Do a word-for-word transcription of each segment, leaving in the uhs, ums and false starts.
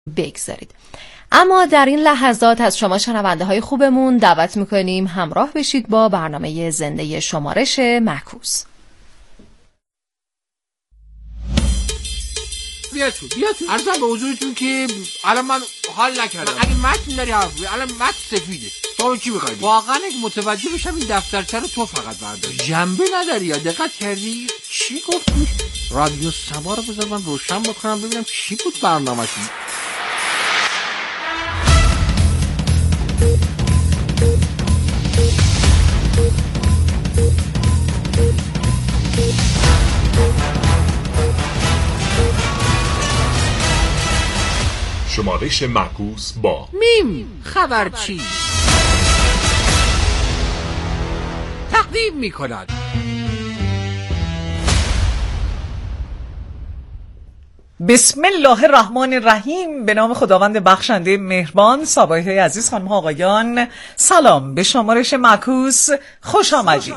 بگذارید. اما در این لحظات از شما شنونده های خوبمون دعوت میکنیم همراه بشید با برنامه زنده شمارش معکوس. بیا تو بیا تو عرضم به حضورتون که الان من حال نکردم. اگه متن داری حرف بزنی، الان متن سفیده، شما چی می‌خواید؟ واقعا اگه متوجه بشم این دفترچه رو تو فقط برداری، جنبه نداری یا دقت کردی چی گفتی؟ رادیو سما رو بذار من روشن بکنم ببینم چی بود برنامه‌شون. شمارش معکوس با میم خبرچی تقدیم می کند. بسم الله الرحمن الرحیم. به نام خداوند بخشنده مهربان. صباحی عزیز خانم ها آقایان، سلام. به شمارش معکوس خوش آمدید.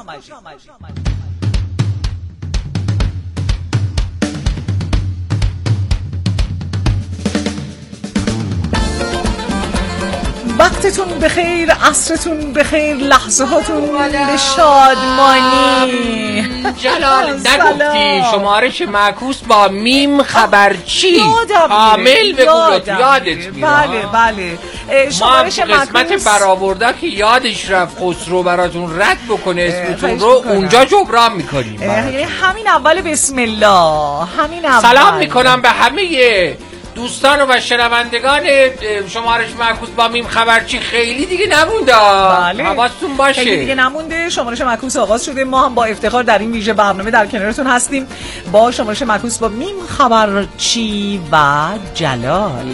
وقتتون بخیر، عصرتون بخیر، لحظه هاتون به شادمانی. جلال نگفتی شمارش معکوس با میم خبرچی کامل بگو، یادت میاد؟ بله بله. شمارش معکوس قسمت برآورده که یادش رفت خسرو براتون رد بکنه اسمتون رو اونجا جبران میکنیم. یعنی همین اول بسم الله، همین اول. سلام میکنم به همه دوستان و شنوندگان شمارش معکوس با میم خبرچی. خیلی دیگه نمونده، بله حواستون باشه، خیلی دیگه نمونده. شمارش معکوس آغاز شده. ما هم با افتخار در این ویژه برنامه در کنارتون هستیم با شمارش معکوس با میم خبرچی و جلال.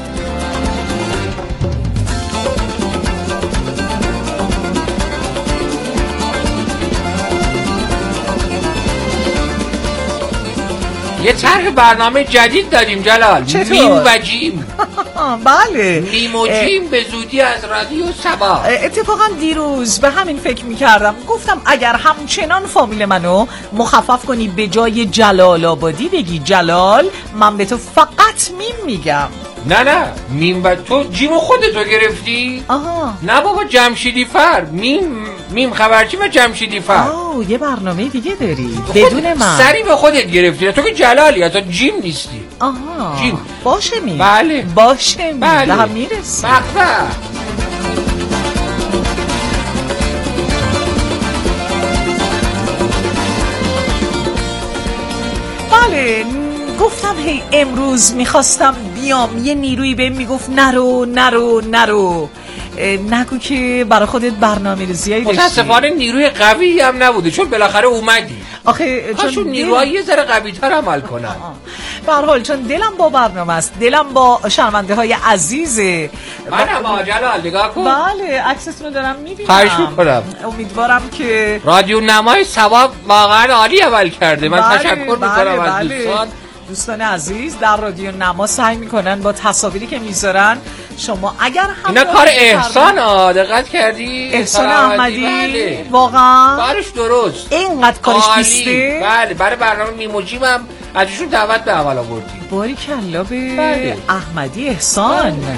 یه طرح برنامه جدید داریم جلال. چطور؟ میم و جیم. بله، میم و جیم به زودی از رادیو سبا. اتفاقا دیروز به همین فکر میکردم، گفتم اگر همچنان فامیل منو مخفف کنی به جای جلال آبادی بگی جلال، من به تو فقط میم میگم. نه نه، میم و تو جیم خودتو گرفتی؟ آها نه بابا، جمشیدی فر. میم میم خبرچی و جمشیدی فر. آه، یه برنامه دیگه داری بدون من. سری به خودت گرفتی، تو که جلالی، تو جیم نیستی. آها جیم باشه میم. بله باشه میم. بله. به هم میرسی. مقبه. بله، گفتم هی امروز میخواستم بیام، یه نیروی بهم میگفت نرو نرو نرو، نگو که برای خودت برنامه ریزیایی داشتی. متاسفانه نیروی قوی هم نبوده، چون بالاخره اومدی. آخه چون نیروهای یه ذره قوی تر عمل کنن. به هر حال چون دلم با برنامه است، دلم با شنونده های عزیزه. منم با جلال نگاه کن. بله، عکستون رو دارم میبینم. خواهش میکنم. امیدوارم که رادیو نمای ثواب واقعا عالی عمل کرده. من بله، تشکر میکنم بله، از بله. دوستان دوستان عزیز در رادیو نما سعی میکنن با تصاویری که میذارن شما اگر هم اینا کار احسان ها، دقت کردی؟ احسان احمدی. بله. واقعا کارش درست، اینقدر کارش بیسته. بله، برای برنامه میموجیم هم ازشون دعوت به عمل آوردیم. باری کلا به بله. احمدی احسان. بله.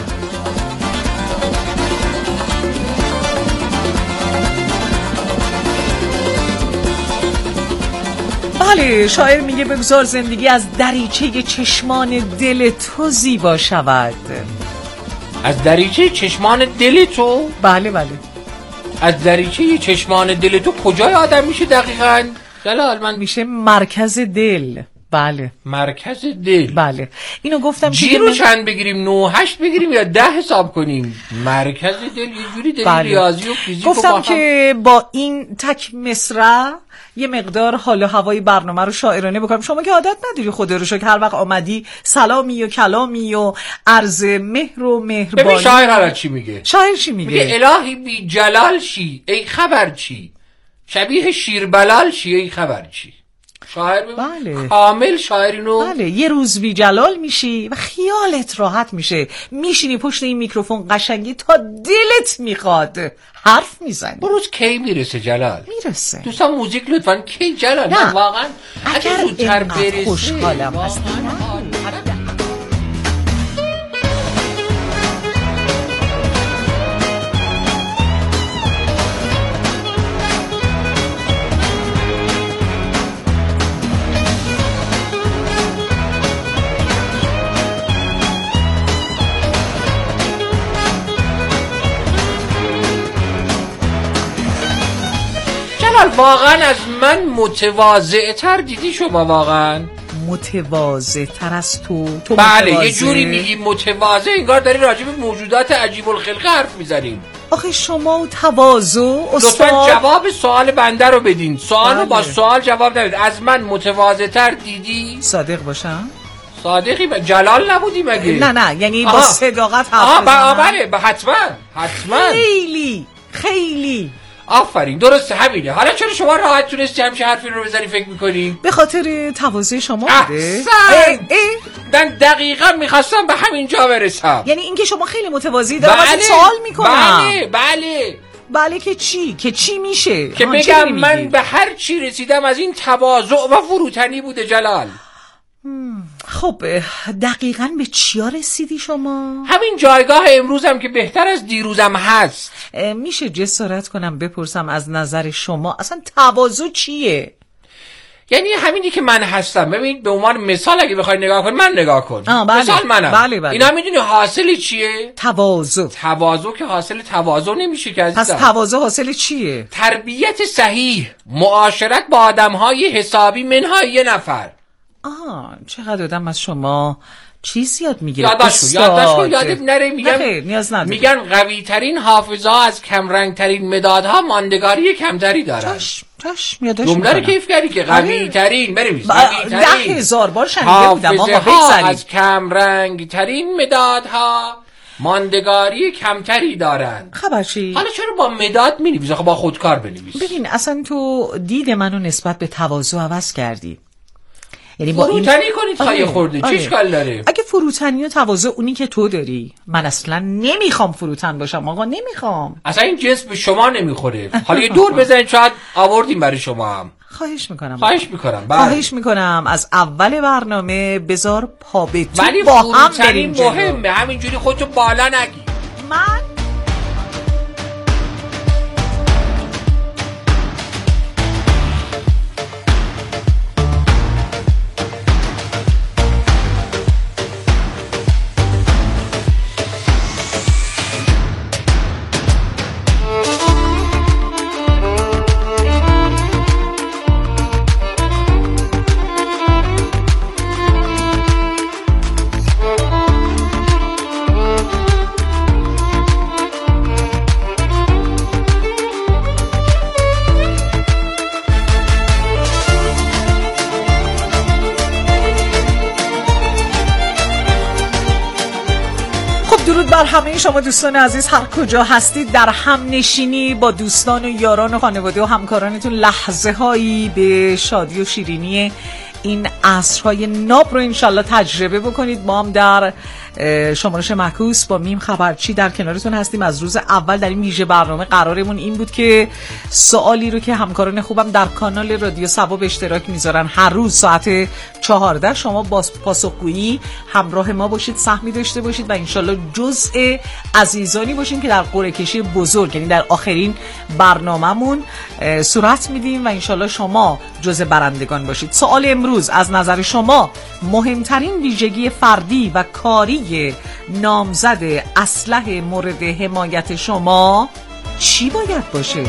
بله، شاعر میگه بگذار زندگی از دریچه چشمان دل تو زیبا شود. از دریچه چشمان دل تو؟ بله بله. از دریچه چشمان دل تو کجای آدم میشه دقیقاً؟ جلال من میشه مرکز دل. بله، مرکز دل. بله، اینو گفتم که جی رو چند بگیریم؟ نه هشت بگیریم یا ده حساب کنیم؟ مرکز دل یه جوری دل. بله. ریاضی و فیزیک گفتم با که با این تک مصرع یه مقدار حال و هوای برنامه رو شاعرانه بکنم. شما که عادت نداری خدا رو شکر هر وقت آمدی سلامی و کلامی و عرض مهر و مهربانی. ببین شاعر حالا چی میگه؟ شاعر چی میگه؟ میگه الهی بی جلال شی ای خبر چی، شبیه شیر بلال شی ای خبر چی. شاعر بله. کامل شاعرینو. بله، یه روز بی جلال میشی و خیالت راحت میشه، میشینی پشت این میکروفون قشنگی تا دلت میخواد حرف میزنی. روز کی میرسه جلال؟ میرسه. دوستان موزیک لطفاً. کی جلال؟ نه واقعا اگر زودتر برسه خوشحالم هستی. واقعا از من متواضع تر دیدی شما؟ واقعا متواضع تر از تو؟ تو بله متواضع؟ یه جوری میگی متواضع انگار داری راجع به موجودات عجیب الخلقه حرف میزنیم. آخه شما تواضع استاد لطفا جواب سوال بنده رو بدین. سوال رو با سوال جواب ندید. از من متواضع تر دیدی؟ صادق باشم؟ صادقی ب... جلال نبودی مگه؟ نه نه یعنی آها. با صداقت حرف آها بزنم. بله حتما حتما خیلی خیلی آفرین درسته همینه. حالا چرا شما راحت تونستی همچه حرفی رو بزنی فکر میکنی؟ به خاطر تواضع شما بوده. احسن. من دقیقا میخواستم به همین جا برسم. یعنی اینکه شما خیلی متواضعی دارم بله. ازت سوال میکنم. بله بله بله که چی؟ که چی میشه؟ که آن چی بگم میگی؟ من به هر چی رسیدم از این تواضع و فروتنی بوده جلال. خب دقیقاً به چیا رسیدی شما؟ همین جایگاه امروزم که بهتر از دیروزم هست. میشه جسارت کنم بپرسم از نظر شما اصلا تواضع چیه؟ یعنی همینی که من هستم. ببین به عنوان مثال اگه بخوای نگاه کن من نگاه کن. بله. مثال منم. بله بله. اینا میدونی حاصلی چیه؟ تواضع. تواضع که حاصل تواضع نمیشه که عزیزم. پس تواضع حاصل چیه؟ تربیت صحیح، معاشرت با آدم‌های حسابی منهای یه نفر. آه چقدر آدم از شما چیز یاد میگیره. یادداشت یادداشت یادت نره. میگن خیر نیاز نداره. میگن قوی ترین حافظه از کم رنگ ترین مدادها ماندگاری کمتری دارن. چشم چشم یادداشت جمله رو میکنم. کیف کردی که قوی ترین بریم ده هزار بار شنیده بودم. آقا حافظه از کم رنگ ترین مدادها ماندگاری کمتری دارن. خبر چی؟ حالا چرا با مداد می‌نویسی؟ خب با خودکار بنویس. ببین اصلا تو دید منو نسبت به تواضع عوض کردی. یعنی با فروتنی این... کنید خواهی خورده چه اشکال داره؟ اگه فروتنی و تواضع اونی که تو داری، من اصلا نمیخوام فروتن باشم آقا، نمیخوام. اصلا این جنس به شما نمیخوره. حالا یه دور بزنید شاید آوردیم برای شما هم. خواهش میکنم خواهش میکنم بله. خواهش میکنم از اول برنامه بذار پا به تو ولی با هم فروتنی بریم جلو. مهمه. همینجوری خودتو بالا نگی. من بر همه شما دوستان عزیز هر کجا هستید در هم نشینی با دوستان و یاران و خانواده و همکارانتون لحظه هایی به شادی و شیرینی این عصرهای ناب رو انشالله تجربه بکنید. ما هم در شمارش معکوس با میم خبرچی در کنارتون هستیم. از روز اول در این ویژه برنامه قرارمون این بود که سوالی رو که همکاران خوبم در کانال رادیو سبا به اشتراک میذارن هر روز ساعت چهارده شما با پاسخگویی همراه ما باشید، سهمی داشته باشید و انشالله جزء عزیزانی باشیم که در قرعه کشی بزرگ یعنی در آخرین برنامه‌مون صورت میدیم و انشالله شما جزء برندگان باشید. سوال امروز از نظر شما مهمترین ویژگی فردی و کاری نامزد اسلحه مورد حمایت شما چی باید باشه؟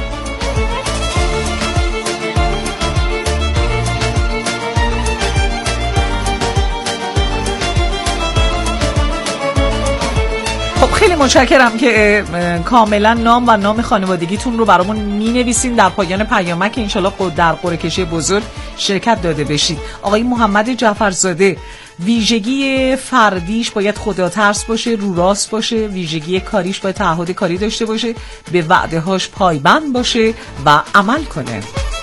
خب خیلی متشکرم که کاملا نام و نام خانوادگیتون رو برامون مینویسین در پایان پیامک که انشالله در قرعه کشی بزرگ شرکت داده بشید. آقای محمد جعفرزاده ویژگی فردیش باید خدا ترس باشه، رو راست باشه. ویژگی کاریش باید تعهد کاری داشته باشه، به وعده هاش پایبند باشه و عمل کنه.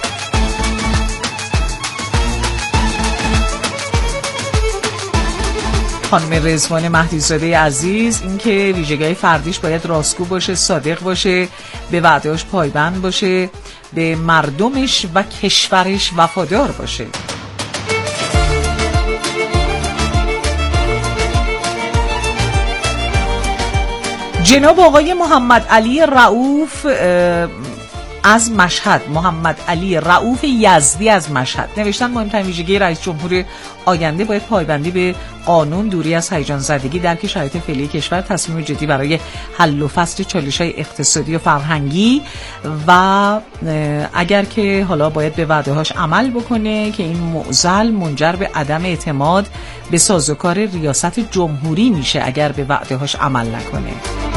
خانم رضوان مهدیزاده عزیز این که ویژگی فردیش باید راستگو باشه، صادق باشه، به وعده‌اش پایبند باشه، به مردمش و کشورش وفادار باشه. جناب آقای محمد علی رؤوف از مشهد، محمد علی رؤوف یزدی از مشهد نوشتن مهمترین ویژگی رئیس جمهور آینده باید پایبندی به قانون، دوری از هیجان زدگی، درک شرایط فعلی کشور، تصمیم جدی برای حل و فصل چالش‌های اقتصادی و فرهنگی و اگر که حالا باید به وعده‌هاش عمل بکنه که این معضل منجر به عدم اعتماد به سازوکار ریاست جمهوری میشه اگر به وعده‌هاش عمل نکنه.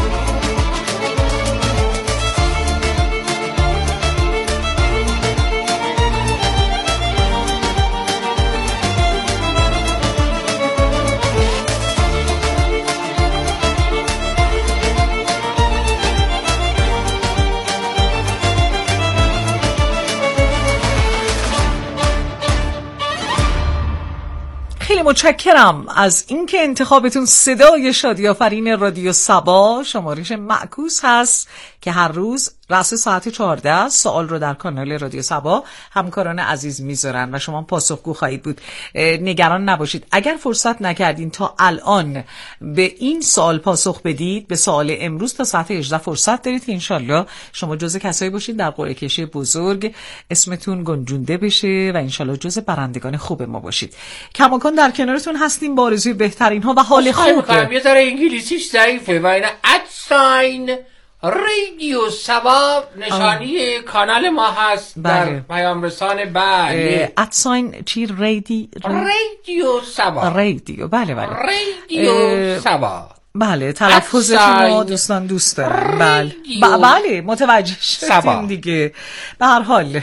متشکرم از اینکه انتخابتون صدای شادی آفرین رادیو صبا شمارش معکوس هست که هر روز رأس ساعت چهارده سوال رو در کانال رادیو صبا همکاران عزیز میذارن و شما پاسخگو خواهید بود. نگران نباشید اگر فرصت نکردین تا الان به این سوال پاسخ بدید، به سوال امروز تا ساعت هجده فرصت دارید که انشالله شما جز کسایی باشید در قرعه کشی بزرگ اسمتون گنجونده بشه و انشالله جز برندگان خوب ما باشید. کماکان در کنارتون هستیم با آرزوی بهترین ها و حال خوب. یه ذره انگلیسیش ضعیفه و اینا ادساین رادیو صبا نشانی آه. کانال ما هست بله. در پیام رسان بله ادساین چی رادی رادیو صبا رادیو بله بله رادیو صبا بله تلفظ شما دوستان دوست دارم بله ب- بله متوجه شدیم دیگه. به هر حال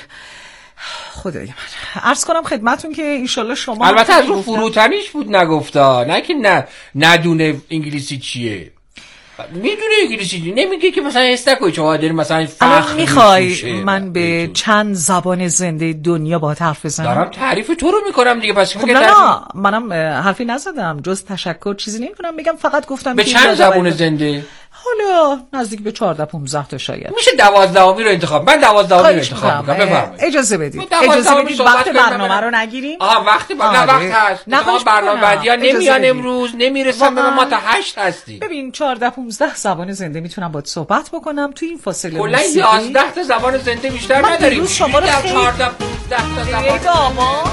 خدای من عرض کنم خدمتون که انشالله شما البته از رو فروتنیش بود نگفتا، نه که نه ندونه انگلیسی چیه، میدونه انگلیسی نمیگه که مثلا استکوی چهادر مثلا فخر میخوای من به چند زبان زنده دنیا با حرف بزنم؟ دارم تعریف تو رو میکنم دیگه. پس خب نه نه منم حرفی نزدم جز تشکر چیزی نمیکنم، بگم فقط گفتم به چند زبان زنده حالا نزدیک به چهارده پانزده تا شاید میشه دوازدهمی رو انتخاب. من دوازدهمی رو انتخاب میکنم. بفرمایید اجازه بدید اجازه بدید وقت برنامه رو نگیریم. آها وقت با... نه وقت هست نه برنامه بعدیا نمیان امروز نمیرسن به ما تا هشت هستیم. ببین چهارده پانزده زبان زنده میتونم باهات صحبت بکنم تو این فاصله کلا یازده تا زبان زنده بیشتر نداریم. شما رو چهارده پانزده تا زبان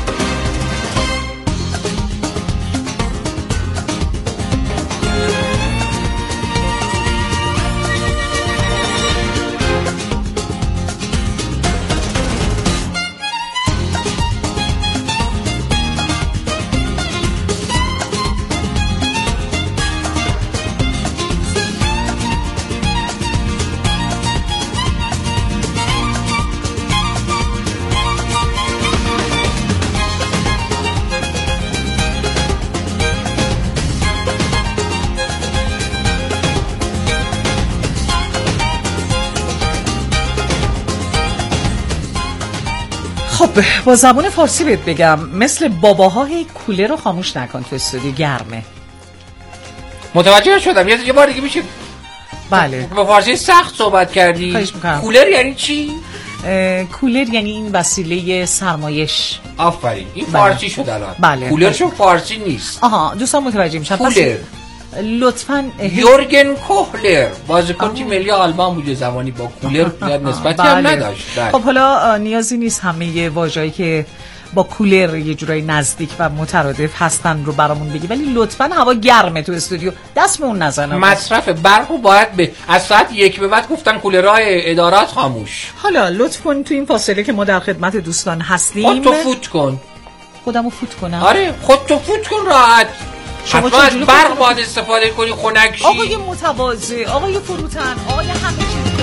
خب با زبان فارسی بهت بگم مثل باباها هی کولر رو خاموش نکن تو استودیو گرمه. متوجه شدم. یه بار دیگه میشه بله با فارسی سخت صحبت کردی. کولر یعنی چی؟ کولر یعنی این وسیله سرمایش. آفرین این بله. فارسی شد الان. بله. کولر چون فارسی نیست. آها دوستان متوجه میشن. کولر لطفاً یورگن کوهلر بازیکن تیم ملی آلمان بوده زمانی با کولر نسبتی هم نداشت. خب حالا نیازی نیست همه واژه‌ای که با کولر یه جورایی نزدیک و مترادف هستن رو برامون بگی، ولی لطفاً هوا گرمه تو استودیو دست به اون نزن. مصرف برق رو باید به از ساعت یک به بعد گفتن کولرهای ادارات خاموش. حالا لطف کن تو این فاصله که ما در خدمت دوستان هستیم خودتو فوت کن. خودمو فوت کنم؟ آره خودتو فوت کن راحت. شما از برق باید استفاده کنی خنک شی. آقای متواضع، آقای فروتن، آقای همه چیز.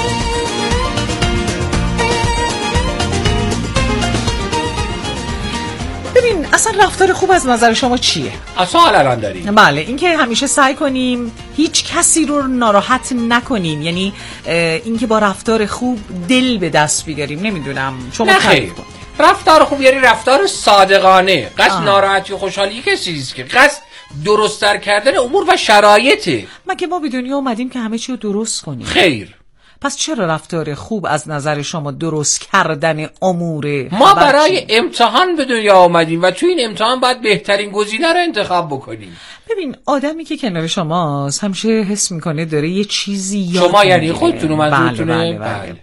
ببین اصلا رفتار خوب از نظر شما چیه؟ اصلا الان داریم. بله اینکه همیشه سعی کنیم هیچ کسی رو ناراحت نکنیم، یعنی اینکه با رفتار خوب دل به دست بیاریم. نمیدونم شما تعریف کن. رفتار خوب یعنی رفتار صادقانه. قصد ناراحتی و خوشحالی کسی نیست که قصد درست‌تر کردن امور و شرایطه. مگه ما به دنیا اومدیم که همه چی رو درست کنیم؟ خیر. پس چرا رفتار خوب از نظر شما درست کردن اموره؟ ما برای چی؟ امتحان به دنیا آمدیم و تو این امتحان باید بهترین گزینه رو انتخاب بکنیم. ببین آدمی که کنار شماست همیشه حس میکنه داره یه چیزی یاد شما یعنی خودتون و منظورتونه. بله بله بله.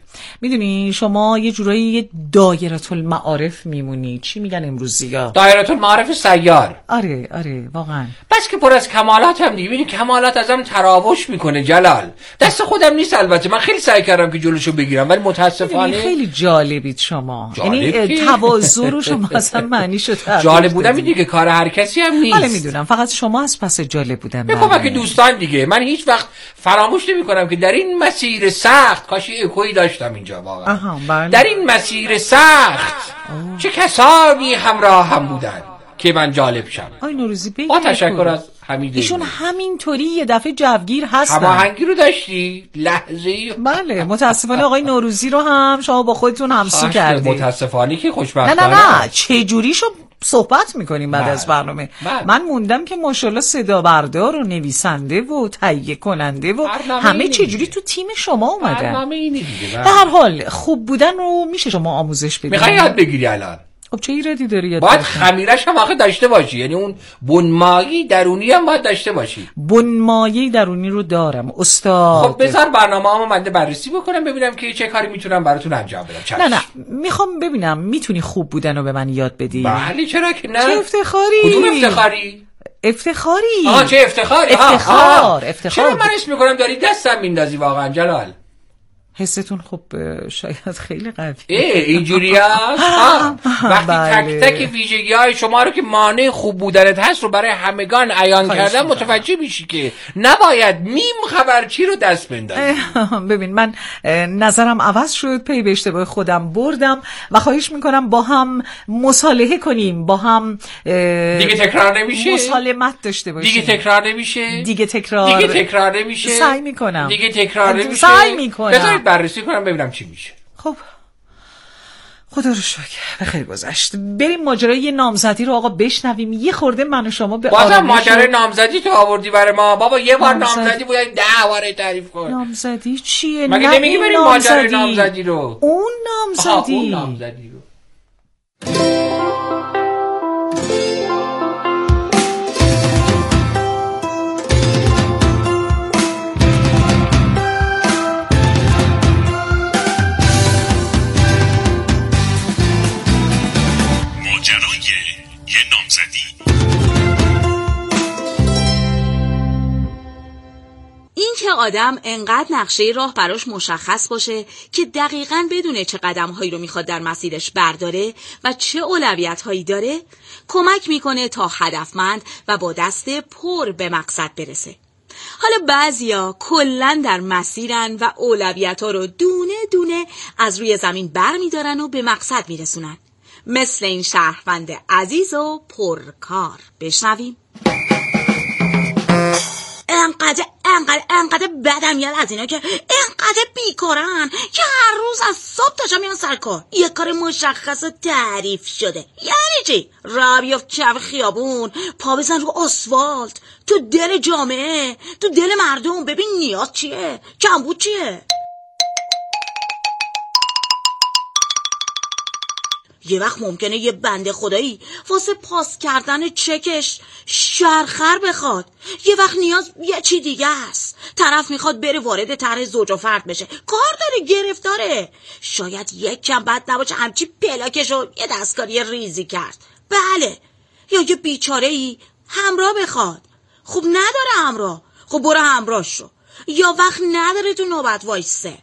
میدونی شما یه جورایی یه دایره المعارف میمونی. چی میگن امروزی‌ها؟ دایره المعارف سیار. آره آره واقعا. بس که پر از کمالات هم دیگه. ببین کمالات ازم تراوش میکنه جلال. دست خودم نیست البته. من خیلی سعی کردم که جلوشو بگیرم ولی متاسفانه خیلی جالبید شما. یعنی تواضع رو شما اصلا معنی شد. جالب بودم دیگه کار هر کسی هم نیست. حالا میدونم فقط شما از پس جالب بودن. به کمک دوستان دیگه. من هیچ وقت فراموش نمی‌کنم که در این مسیر سخت کاشی اکویی داشتم اینجا واقعا. در این مسیر سخت آه. چه کسانی همراه هم بودن که من جالب شم. آی نوروزی بگید. با تشکر از حمیده. ایشون همینطوری یه دفعه جوگیر هستن. هماهنگی رو داشتی لحظه‌ای. بله متاسفانه آقای نوروزی رو هم شما با خودتون همسو کردید. متاسفانه که خوشبختانه. نه نه نه چه جوری شو صحبت میکنیم بعد از برنامه. بله. من موندم که ماشاءالله صدا بردار و نویسنده و تهیه کننده و همه چه جوری تو تیم شما اومدن. برنامه اینه دیگه. به هر حال خوب بودن رو میشه شما آموزش بدید. میخوای یاد بگیری الان. خب چه ایرادی داری یاد باید خمیرش هم آخه داشته باشی. یعنی اون بنمایی درونی هم باید داشته باشی. بنمایی درونی رو دارم استاد. خب بذار برنامه‌امو من بررسی بکنم ببینم که چه کاری میتونم براتون انجام بدم. چش. نه نه میخوام ببینم میتونی خوب بودن رو به من یاد بدی. بله چرا که نه. چه افتخاری. کدوم افتخاری؟ افتخاری. آها چه افتخاری. افتخار آه. آه. افتخار. چرا من اسم میکنم داری دستم میندازی واقعا جلال؟ حستون خب شاید خیلی قوی. اینجوری است. وقتی بله. تک تک ویژگی های شما رو که مانع خوب بودنت هست رو برای همگان عیان کردن متوجه میشی که نباید میم خبرچی رو دست بندازی. ببین من نظرم عوض شد، پی به اشتباه خودم بردم و خواهش میکنم با هم مصالحه کنیم، با هم دیگه تکرار نمیشه، مسالمت داشته باشیم. دیگه تکرار نمیشه، دیگه تکرار دیگه تکرار نمیشه. سعی میکنم دیگه تکرار نمیشه. سعی میکنم بررسی کنم ببینم چی میشه. خب خدا رو شکر به خیر گذشت. بریم ماجرای یه نامزدی رو آقا بشنویم. یه خورده من و شما به بازم ماجرای نامزدی تو آوردی برای ما بابا. یه بار نامزدی بود ده بار تعریف کن. نامزدی چیه؟ مگه نمیگی بریم ماجرای نامزدی رو؟ اون نامزدی اون نامزدی رو این که آدم انقدر نقشه راه براش مشخص باشه که دقیقاً بدونه چه قدم‌هایی رو میخواد در مسیرش برداره و چه اولویت‌هایی داره کمک میکنه تا هدفمند و با دست پر به مقصد برسه. حالا بعضیا کلاً در مسیرن و اولویت‌ها رو دونه دونه از روی زمین برمی‌دارن و به مقصد میرسونن. مثل این شهروند عزیز و پرکار. بشنویم. انقدر انقدر انقدر بدم میاد از اینا که انقدر بیکارن که هر روز از صبح تا شب میان سر کار. یه کار مشخص و تعریف شده. یعنی چی؟ راه بیفت کف خیابون، پا بزن رو آسفالت، تو دل جامعه، تو دل مردم. ببین نیاز چیه، کمبود چیه. یه وقت ممکنه یه بنده خدایی واسه پاس کردن چکش شرخر بخواد. یه وقت نیاز یه چی دیگه است. طرف میخواد بره وارد طرح زوج و فرد بشه، کار داره، گرفتاره. شاید یک کم بد نباشه همچی پلاکشو یه دستکاری ریزی کرد. بله. یا یه بیچاره‌ای همراه بخواد، خب نداره همراه، خب برو همراه شو. یا وقت نداره تو نوبت وایسه.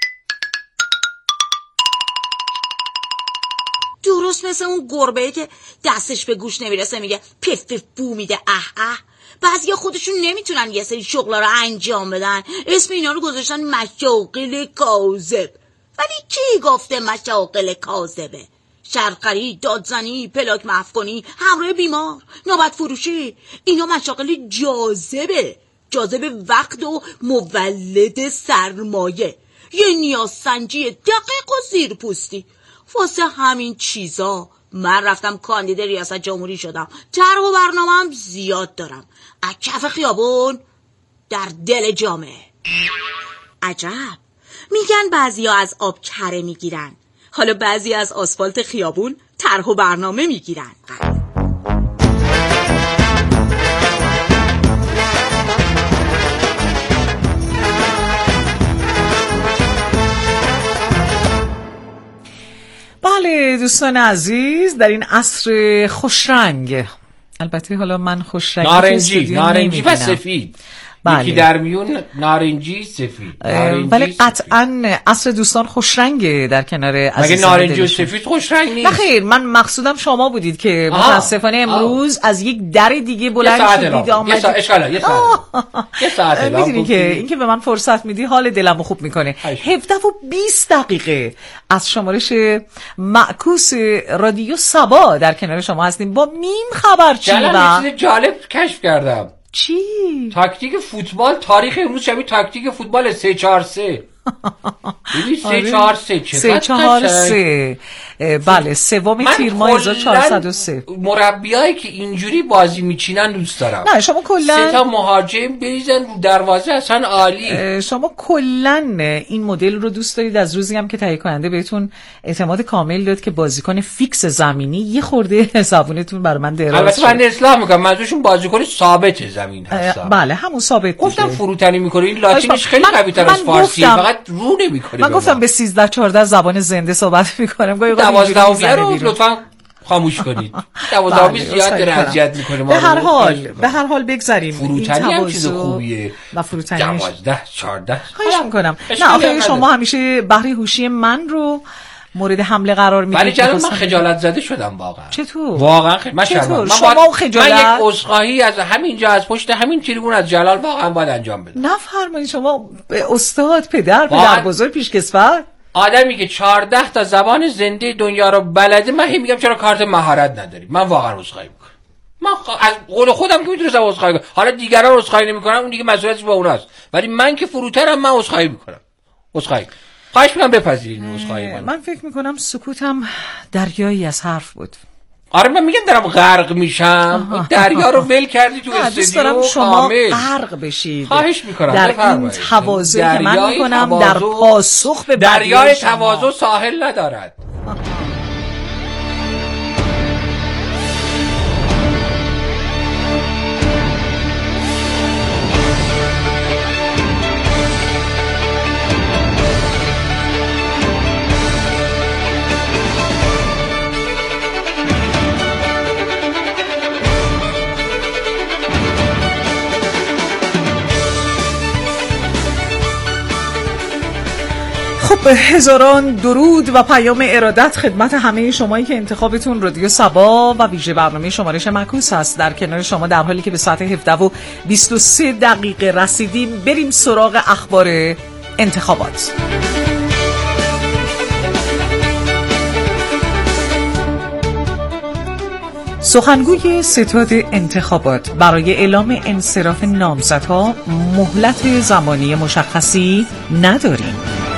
درست مثل اون گربه‌ای که دستش به گوش نمیرسه میگه پف پف بو میده اه اه. بعضیا خودشون نمیتونن یه سری شغلا رو انجام بدن، اسم اینا رو گذاشتن مشاغل کاذب. ولی کی گفته مشاغل کاذبه؟ شرقری، دادزنی، پلاک محو کنی، همراه بیمار، نوبت فروشی، اینا مشاغل جاذبه. جاذب وقت و مولد سرمایه، یه نیاز سنجی دقیق و زیرپوستی. واسه همین چیزا من رفتم کاندید ریاست جمهوری شدم. طرح و برنامه‌ام زیاد دارم. از کف خیابون در دل جامعه. عجب، میگن بعضیا از آب کره میگیرن، حالا بعضی از آسفالت خیابون طرح و برنامه میگیرن. دوستان عزیز، در این عصر خوشرنگ، البته حالا من خوشرنگی نارنجی نارنجی و سفید، بله. یکی در میون نارنجی سفید، ولی قطعا عصر دوستان خوشرنگه در کنار عزیزان. مگه نارنجی و سفید خوشرنگ نیست؟ نه خیر، من مقصودم شما بودید که متاسفانه امروز آه. از یک در دیگه بلند شدید آمدید. یه ساعت اشکاله، یه ساعت یه ساعت میدونی که این که به من فرصت میدی حال دلمو خوب میکنه. هفده و بیست دقیقه از شمارش معکوس رادیو صبا در کنار شما هستیم با میم خبرچی و چیز جالب کشف کردم. چی؟ تاکتیک فوتبال، تاریخ امروز شبیه تاکتیک فوتبال سه چهار سه. ببین سه چهار سه سه چهار سه بله، سوم تیر ماه هزار و چهارصد و سه. مربیایی که اینجوری بازی میچینن دوست دارم. نه شما کلا سه تا مهاجم بریزن رو دروازه، اصلا عالی. شما کلا این مدل رو دوست دارید. از روزی هم که تهیه کننده بهتون اعتماد کامل داد که بازیکن فیکس زمینی، یه خورده زبونتون برای من دراز. البته من اصلاح میکنم، منظورشون بازیکن ثابت زمین هستن. بله همون ثابت. گفتم فروتنی میکنه، این لاتینش خیلی قوی‌تر از فارسی، فقط رو نمیکنه. من گفتم به سیزده چهارده زبان زنده صحبت میکنم. گاهی دوازده رو لطفاً خاموش کنید. دوازده زیاد داره اذیت میکنه. به هر حال به هر حال بگذریم. فروتنی هم چیز خوبیه و فروتنیش دوازده چهارده خواهش میکنم. نه آخه شما همیشه بهره هوشی من رو مورد حمله قرار میدید. ولی جلال من خجالت زده شدم واقعا. چطور؟ واقعا خ... من چطور؟ من شما خجالت؟ من یک عذرخواهی از همینجا از پشت همین تریبون از جلال واقعا باید انجام بدم. نفرمایید شما استاد پدر پدر بزرگ پیشکسوت آدمی که چهارده تا زبان زنده دنیا رو بلده، من هی میگم چرا کارت مهارت نداری. من واقعا عذرخواهی میکنم. من از قول خودم که میتونستم عذرخواهی کنم. حالا دیگران عذرخواهی نمیکنن، اون دیگه مسئولیتش با اوناست. ولی من که فروترم، من عذرخواهی میکنم. عذرخواهی خواهش میکنم بپذیرید عذرخواهی من. من فکر میکنم سکوتم دریایی از حرف بود. آره من میگم دارم غرق میشم. دریا رو ول کردی تو استودیو شما غرق بشید. خواهش میکنم در این تواضع که من میکنم در پاسخ به دریای تواضع ساحل ندارد. هزاران درود و پیام ارادت خدمت همه شمایی که انتخابتون رادیو صبا و ویژه برنامه شمارش معکوس هست. در کنار شما در حالی که به ساعت هفده و بیست و سه دقیقه رسیدیم، بریم سراغ اخبار انتخابات. سخنگوی ستاد انتخابات برای اعلام انصراف نامزدها مهلت زمانی مشخصی نداریم.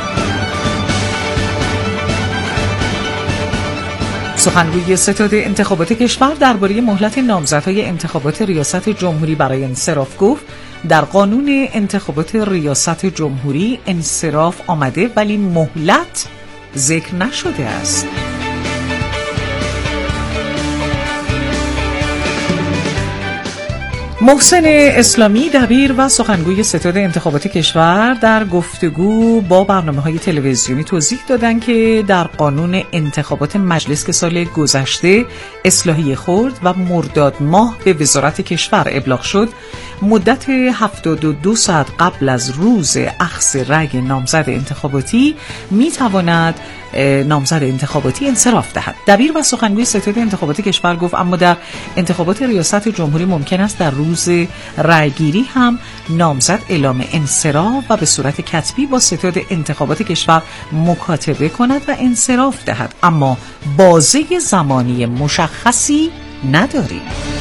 سخنگوی ستاد انتخابات کشور درباره مهلت نامزدهای انتخابات ریاست جمهوری برای انصراف گفت در قانون انتخابات ریاست جمهوری انصراف آمده ولی مهلت ذکر نشده است. محسن اسلامی دبیر و سخنگوی ستاد انتخابات کشور در گفتگو با برنامه‌های تلویزیونی توضیح دادند که در قانون انتخابات مجلس که سال گذشته اصلاحیه خورد و مرداد ماه به وزارت کشور ابلاغ شد، مدت هفتاد و دو ساعت قبل از روز اخذ رأی نامزد انتخاباتی میتواند نامزد انتخاباتی انصراف دهد. دبیر و سخنگوی ستاد انتخابات کشور گفت اما در انتخابات ریاست جمهوری ممکن است در روز رأیگیری هم نامزد اعلام انصراف و به صورت کتبی با ستاد انتخابات کشور مکاتبه کند و انصراف دهد، اما بازه زمانی مشخصی نداریم.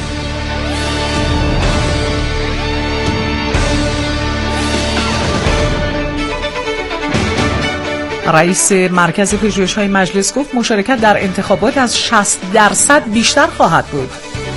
رئیس مرکز پژوهش‌های مجلس گفت مشارکت در انتخابات از شصت درصد بیشتر خواهد بود.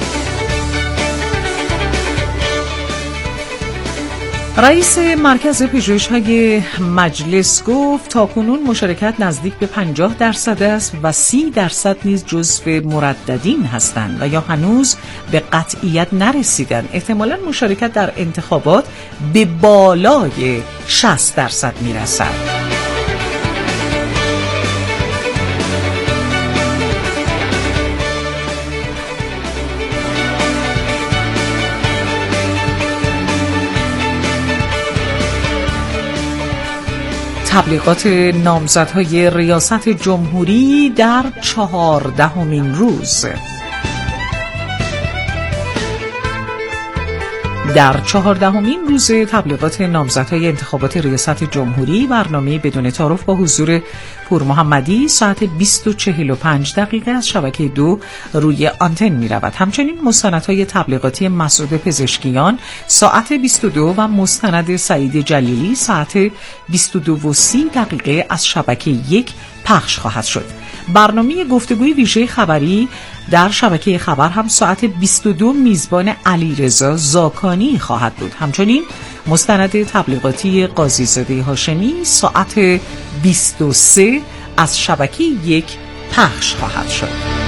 رئیس مرکز پژوهش‌های مجلس گفت تاکنون مشارکت نزدیک به پنجاه درصد است و سی درصد نیز جزو مرددین هستند و یا هنوز به قطعیت نرسیدند. احتمالاً مشارکت در انتخابات به بالای شصت درصد میرسد. تبلیغات نامزدهای ریاست جمهوری در چهاردهمین روز. در چهاردهمین روز تبلیغات نامزدهای انتخابات ریاست جمهوری، برنامه بدون تعارف با حضور پور محمدی ساعت بیست و چهل و پنج دقیقه از شبکه دو روی آنتن می رود. همچنین مستندهای تبلیغاتی مسعود پزشکیان ساعت بیست و دو و مستند سعید جلیلی ساعت بیست و دو و سی دقیقه از شبکه یک پخش خواهد شد. برنامه گفتگوی ویژه خبری در شبکه خبر هم ساعت بیست و دو میزبان علیرضا زاکانی خواهد بود. همچنین مستند تبلیغاتی قاضیزاده هاشمی ساعت بیست و سه از شبکه یک پخش خواهد شد.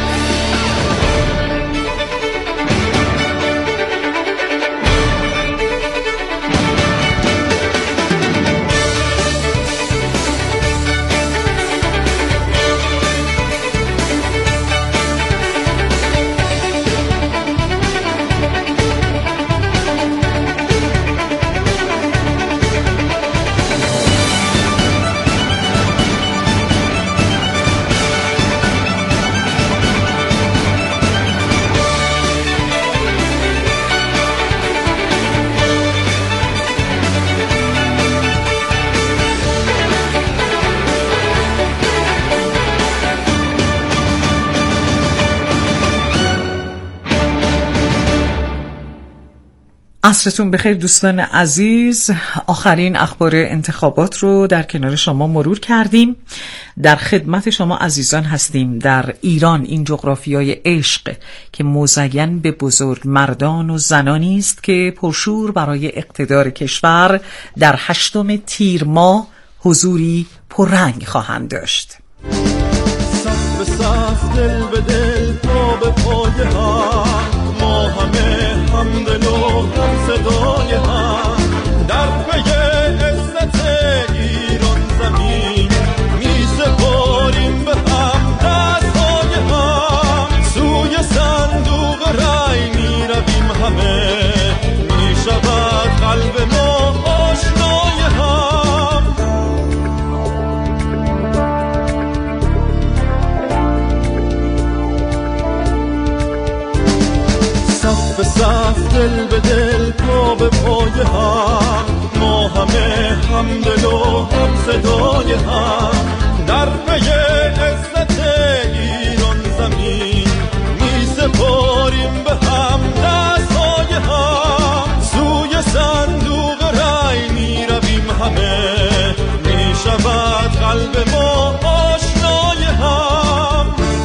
عصرتون بخیر دوستان عزیز. آخرین اخبار انتخابات رو در کنار شما مرور کردیم. در خدمت شما عزیزان هستیم. در ایران، این جغرافیای عشق که مزین به بزرگ مردان و زنانی است که پرشور برای اقتدار کشور در هشتم تیر ماه حضوری پررنگ خواهند داشت. صف به صف، دل به دل، پا به پای هم، ما همه همدل و هم صدای هم، در پی عزت ایران زمین می سپاریم به هم دستای هم، سوی صندوق رای می رویم همه، می شود قلب ما آشنای هم. صف به صف، دل به دل، پا به پای هم، ما همه همدل و هم صدای هم، در پی عزت ایران زمین می سپاریم به هم دستای هم، سوی صندوق رای می رویم همه، می شود قلب ما آشنای هم.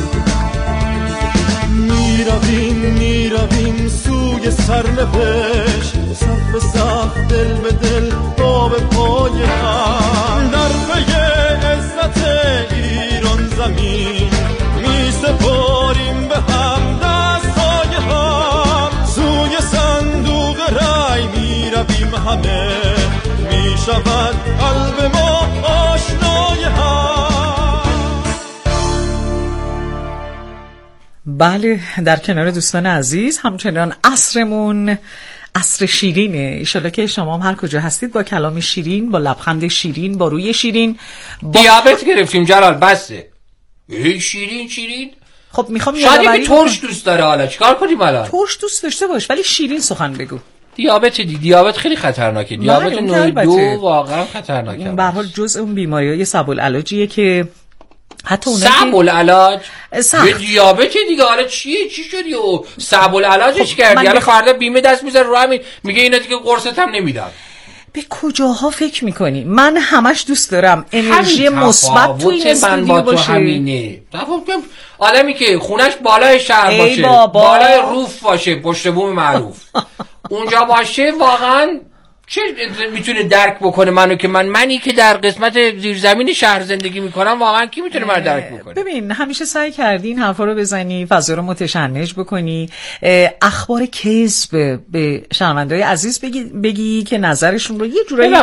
می رویم می رویم سوی سرنوشت، صف به صف، دل به دل، پا به پای هم، در پی عزت ایران زمین می سپاریم به هم دستای هم، سوی صندوق رای می رویم همه، می شود قلب ما آشنای هم. بله، در کنار دوستان عزیز همچنان عصرمون عصر شیرینه. ایشالا که شما هم هر کجا هستید با کلام شیرین، با لبخند شیرین، با روی شیرین با... دیابت گرفتیم جلال، بسه. ای شیرین شیرین. خب میخوام شاید که ترش دوست داره، حالا چیکار کنیم الان؟ ترش دوست داشته باش ولی شیرین سخن بگو. دیابت دی دیابت خیلی خطرناکه. دیابت نوع دو واقعا خطرناکه. به هر حال جزء اون بیماری‌های صعب العلاجیه که حتی اونایی صعب العلاج به دیابت دیگه. حالا چیه چی شدی و صعب العلاجش خب کردی؟ حالا فردا بیمه دست میذاره رو همین، میگه اینا دیگه قرصت هم نمیدم. به کجاها فکر میکنی؟ من همش دوست دارم انرژی مثبت تو این استودیو باشه. همینه. آدمی که خونش بالای شهر باشه، بابا. بالای روف باشه، پشت بوم معروف اونجا باشه، واقعا چه میتونه درک بکنه منو که من منی که در قسمت زیرزمین شهر زندگی میکنم، واقعا کی میتونه من درک بکنه؟ ببین همیشه سعی کردی این حرفا رو بزنی، فضا رو متشنج بکنی، اخبار کذب به شنونده‌های عزیز بگی بگی که نظرشون رو یه جورایی